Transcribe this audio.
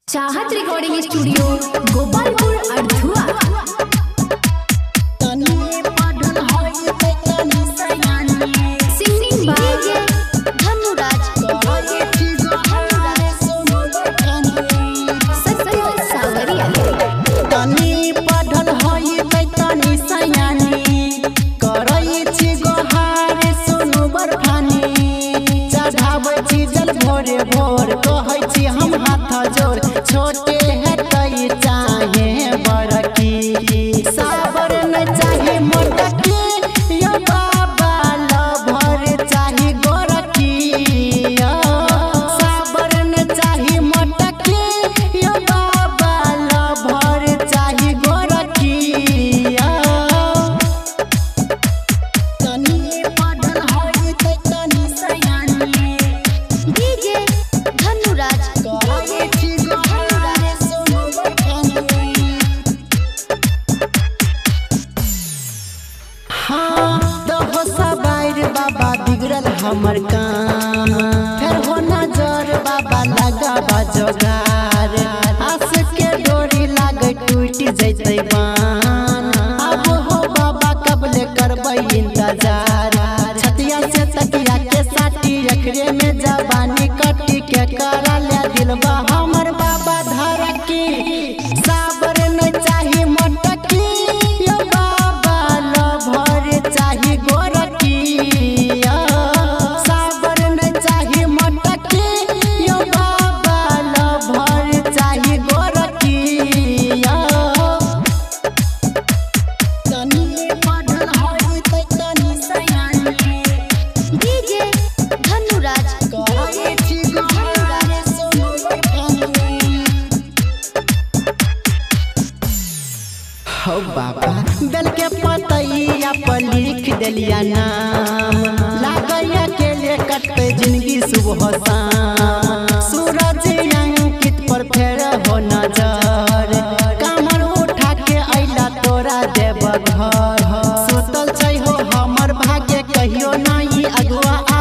चाहत recording studio Gopalpur Ardhua. Singing by Dhanuraj Satya Sanwariya. तनी पढ़ल होई तनी सयानी करई छी गोहार सुनु बरफानी चढ़ाबै छी जल भोरे भोर कहै छी हम हाथ जोड़ छोटे हेतै चाहे बड़की साबर न चाहे मोटकी यो बाबा लभर चाहे गोरकी साबर न चाहे मोटकी यो बाबा लभर चाहे गोरकी तनी पढ़ल होई तनी सयानी डीजे धनुराज कहै छी गोहार सुनु बरफानी। हाँ दहो सवार बाबा बिगड़ल हमर काम फिर हो नजर बाबा लगाबा जोगार आस के डोरी लागे टूट जैतै बान अब हो बाबा कबले करबै इंतजार छतिया से तकिया के साटी अखरे में जवानी कटी के करा ले दिलबा हमर बाबा धरकी साबर न चाही मोटकी यो बाबा लभर चाही गोरकी साबर न चाही मोटकी यो बाबा लभर चाही गोरकी तनी पढ़ल होई तनी सयानी डीजे धनुराज कहै छी गोहार सुनु बरफानी। हो बाबा बेल के पतैया पर लिख देलिया नाम लागैया के ले कटते जिंदगी सुबह शाम सूरज अंकित पर फेर हो नजर कमर उठा के अइला तोरा देव घर सुतल छै हो हमर भाग्य कहियो नहीं अगुआ